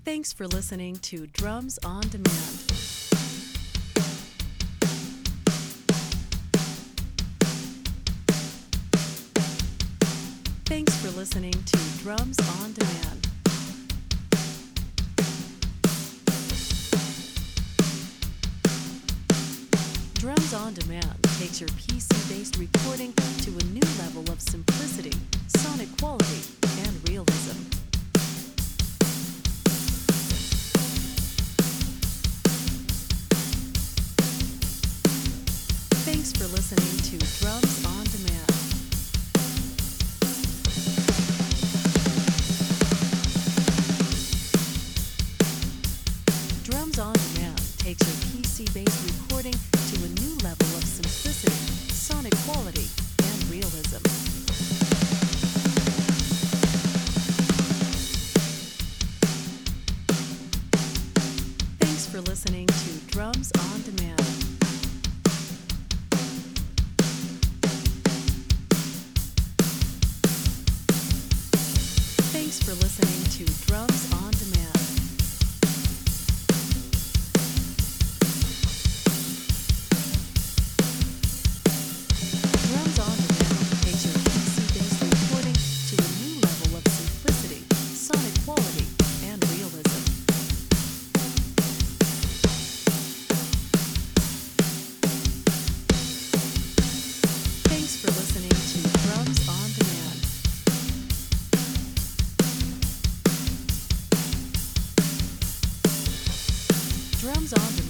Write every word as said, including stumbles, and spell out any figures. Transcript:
Thanks for listening to Drums on Demand. Thanks for listening to Drums on Demand. Drums on Demand takes your P C-based recording to a new level of simplicity, sonic quality, and realism. Thanks for listening to Drums on Demand. Drums on Demand takes your P C-based recording to a new level of simplicity, sonic quality, and realism. Thanks for listening to Drums on Demand. Thanks for listening to Drums on Demand. Drums on Demand takes your P C-based recording to a new level of simplicity, sonic quality, and realism. Thanks for listening to Drums on Demand. Drums on Demand